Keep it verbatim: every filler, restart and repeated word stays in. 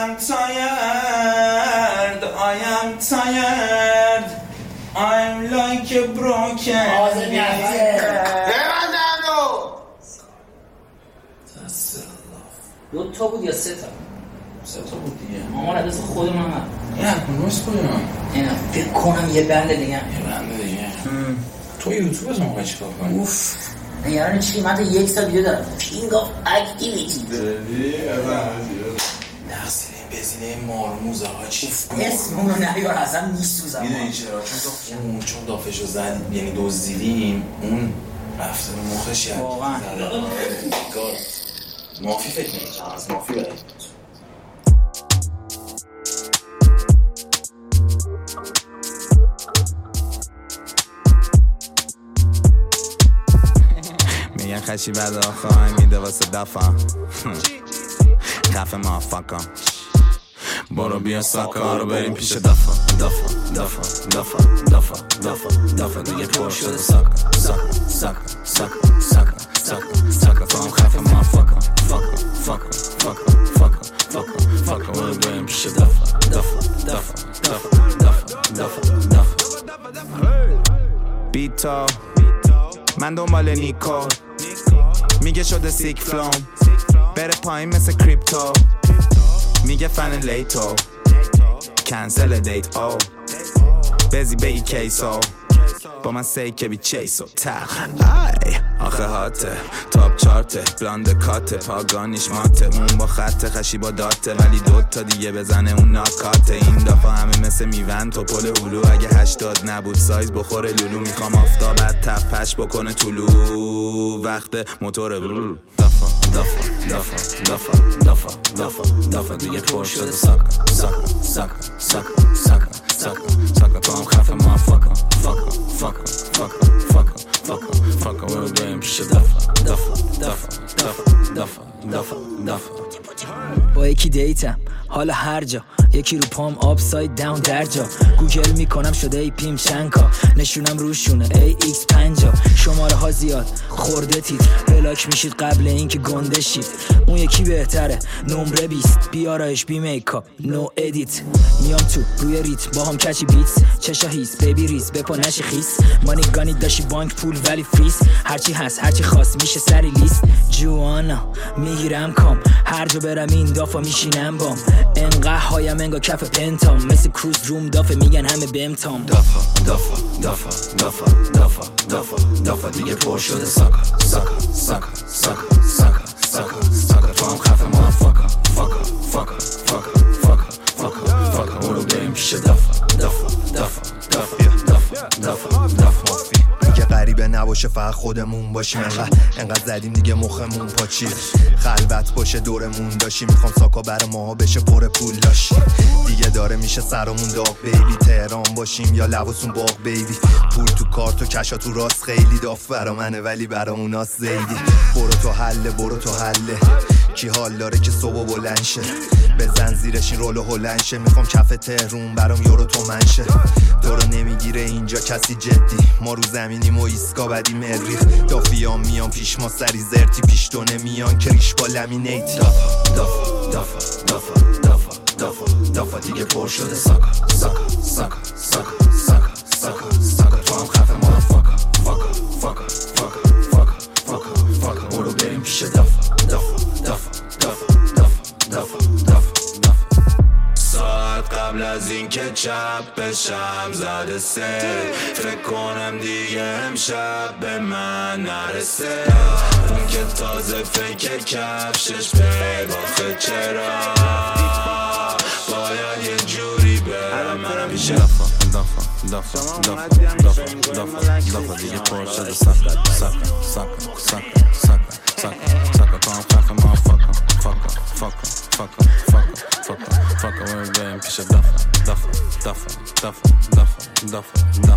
I'm tired, I am tired, I'm like a broken دو تا بود یا سه تا؟ سه تا بود دیگه. مامان عدس خود من هم نه کنوست کنم اینا فکر کنم یه بند دیگه یه بند دیگه تو یوتیوب از موقع چی کار کنی؟ اوف یعنی چی؟ من تا یک سال ویدیو دارم King of Activity دردی؟ نقصیده این بزینه مارموز آقا چی؟ اسم اونو نیار اصلا میسوزم میدونی چرا؟ چون تو چون دافشو زد یعنی دزدیدیم اون رفته به مخش یاد واقعا مافی فکر نمی‌کنم از مافی برای میگن خشی بعد آخواه میده واسه دفعه خفه ما فکم برو بیا ساکا رو بریم پیش دفعه دفعه دفعه دفعه دفعه دفعه دفعه دیگه پر شده ساکا ساکا ساکا ساکا ساکا ساکا ساکا تو هم خفه ما فکم فکم فکم فکم فکم فکم فکم برو بریم پیش دفعه دفعه دفعه دفعه دفعه دفعه دفعه بیتا من دنبال نیکو میگه شده سیک فلوم بره پایین مثل کریپتو میگه فن لیتو کنسل دیت او بزی بگی کیسو با من سی که بی چیسو تخ ای آخه هاته تاپ چارته بلاند کاته پاگانیش ماته اون با خط خشی با داته ولی دوتا دیگه بزنه اون ناکاته این دفعه همه مثل میون تو پل هلو اگه هشتاد نبود سایز بخوره لولو میخوام آفتابت تپش بکنه طولو وقت موتور برو دفعه دفعه دفعه دفعه دفعه دفعه دفعه دیگه پر شده ساکا ساکا ساکا ساکا ساکا ساکا ساکا تو هم خفه ما فاکا فاکا فاکا فاکا فاکا فاکا فاکا برو بریم پیش دفعه دفعه دفعه دفعه دفعه دفعه دفعه با یکی دیتم حالا هر جا یکی رو پام آپساید داون در جا گوگل میکنم شده ای پیم چنکا نشونم روشونه ای ایکس پنجا شماره ها زیاد خورده تید بلاک میشید قبل اینکه گنده شید اون یکی بهتره نمره بیست بیارایش بی میکاپ نو ادیت میام تو روی ریت با هم کچی بیتس چشا هیس بیبی ریس بپا نشی خیس مانی گانی داشی بانک پول ولی فریز هرچی هست هرچی خواست میشه سری لیست جوانا میگیرم کام هر جا برم این دافا میشینم بام انقدر هایم انگا کف پنتام مثل کروز روم دافه میگن همه بمتام دفعه دفعه دفعه دفعه دفعه دفعه دفعه دیگه پر شده ساکا ساکا ساکا ساکا ساکا ساکا ساکا تو هم خفه ما فاکا فاکا فاکا فاکا فاکا فاکا فاکا برو بریم پیش دفعه دفعه دفعه دفعه دفعه دفعه دفعه دیگه غریبه نباشه فقط خودمون باشیم انقدر انقدر زدیم دیگه مخمون پاچید خلوت باشه دورمون داشی میخوام ساکا بر ماها بشه پر پول داشی دیگه داره میشه سرمون داغ بیبی تهران باشیم یا لباسون باغ بیبی پول تو کارت و کشا تو راست خیلی داف برا منه ولی برا اوناست زیدی برو تو حله برو تو حله کی حال داره که صبح بلند شه بزن زیرش این رولو هلند شه میخوام کف تهرون برام یورو تو منشه تو رو نمیگیره اینجا کسی جدی ما رو زمینیم و ایسکا بدی مریخ دافیان میان پیش ما سری زرتی پیش تو نمیان کریش با لامینیت دفعه دفعه دفعه دفعه دفعه دفعه دفعه دیگه پر شده ساکا ساکا ساکا ساکا ساکا ساکا ساکا تو هم خفه ما فاکا فاکا فاکا فاکا فاکا فاکا فاکا برو بریم پیش دفعه دفعه دفعه دفعه دفعه دفعه دفعه ساعت قبل از این که چپ بشم زده سه فکر کنم دیگه امشب به من نرسه اون که تازه فکر کفشش به باخه چرا باید یه جوری برم منم پیش دفعه دفعه دفعه دفعه دفعه دفعه دفعه دیگه پر شده ساکا ساکا ساکا ساکا ساکا ساکا ساکا تو هم خفه ما فاکا فاکا فاکا فاکا فاکا فاکا فاکا برو بریم پیش دفعه دفعه دفعه دفعه دفعه دفعه